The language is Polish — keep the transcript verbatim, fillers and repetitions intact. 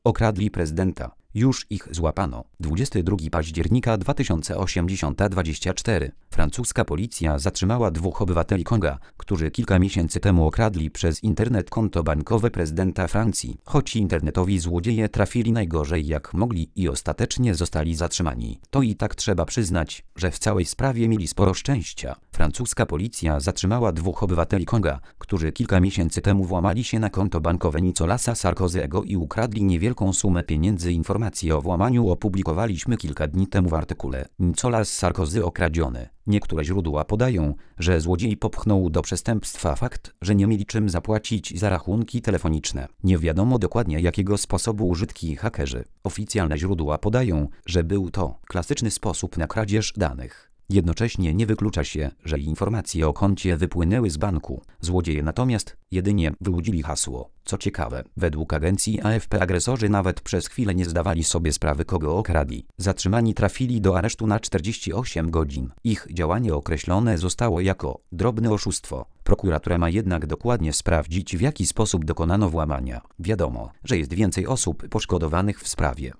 Okradli prezydenta. Już ich złapano. dwudziestego drugiego października dwa tysiące osiemdziesiąt dwadzieścia cztery. Francuska policja zatrzymała dwóch obywateli Konga, którzy kilka miesięcy temu okradli przez internet konto bankowe prezydenta Francji. Choć internetowi złodzieje trafili najgorzej jak mogli i ostatecznie zostali zatrzymani, to i tak trzeba przyznać, że w całej sprawie mieli sporo szczęścia. Francuska policja zatrzymała dwóch obywateli Konga, którzy kilka miesięcy temu włamali się na konto bankowe Nicolasa Sarkozy'ego i ukradli niewielką sumę pieniędzy. Informacje o włamaniu opublikowaliśmy kilka dni temu w artykule Nicolas Sarkozy okradziony. Niektóre źródła podają, że złodziej popchnął do przestępstwa fakt, że nie mieli czym zapłacić za rachunki telefoniczne. Nie wiadomo dokładnie jakiego sposobu użytki hakerzy. Oficjalne źródła podają, że był to klasyczny sposób na kradzież danych. Jednocześnie nie wyklucza się, że informacje o koncie wypłynęły z banku. Złodzieje natomiast jedynie wyłudzili hasło. Co ciekawe, według agencji A F P agresorzy nawet przez chwilę nie zdawali sobie sprawy, kogo okradli. Zatrzymani trafili do aresztu na czterdzieści osiem godzin. Ich działanie określone zostało jako drobne oszustwo. Prokuratura ma jednak dokładnie sprawdzić, w jaki sposób dokonano włamania. Wiadomo, że jest więcej osób poszkodowanych w sprawie.